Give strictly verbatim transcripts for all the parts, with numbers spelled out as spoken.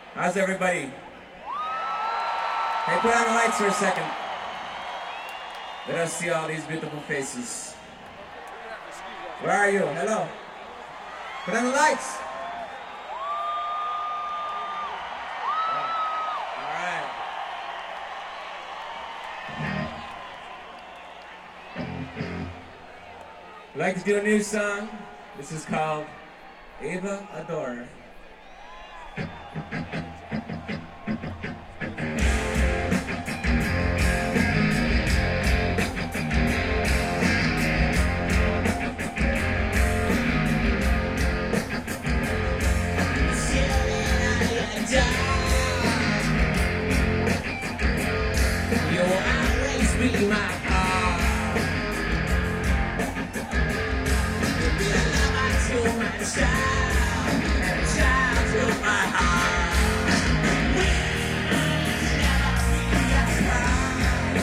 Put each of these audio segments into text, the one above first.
How's everybody? Hey, put on the lights for a second. Let us see all these beautiful faces. Where are you? Hello. Put on the lights. All right. I'd like to do a new song. This is called Ava Adore. Be my heart. You'll be a lover to my child, and a child to my heart. We'll never be apart.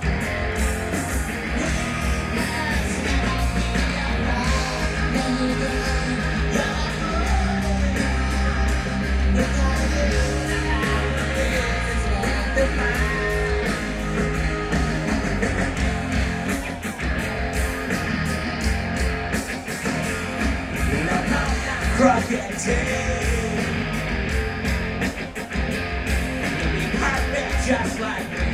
We'll never be apart. When you go, you're without you, it's not the mind. Crooked day. You'll be perfect just like me.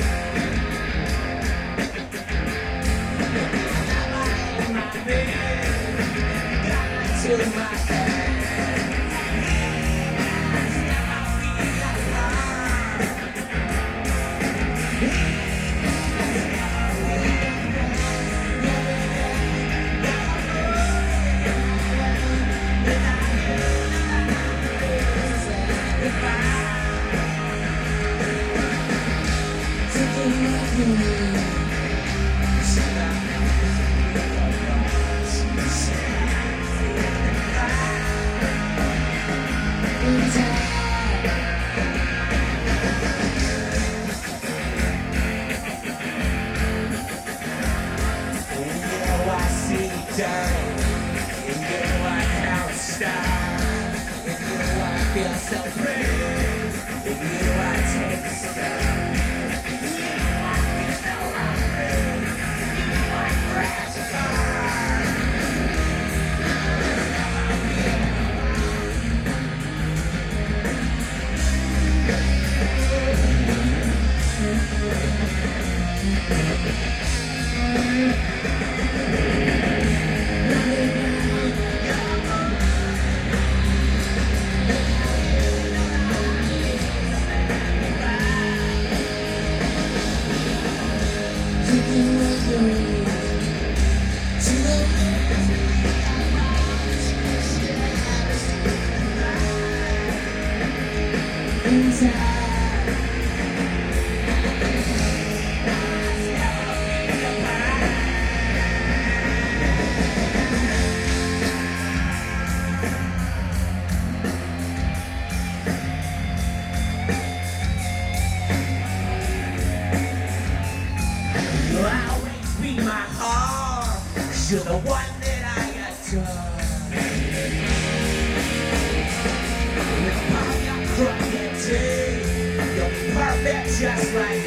You'll be a lover in my bed, God to my head. Let's never be apart. Let's never be feel so free. If you I take a step, you I feel so hungry. You I crash apart. You're the one that I adore. Upon your crooked day, you'll be perfect just like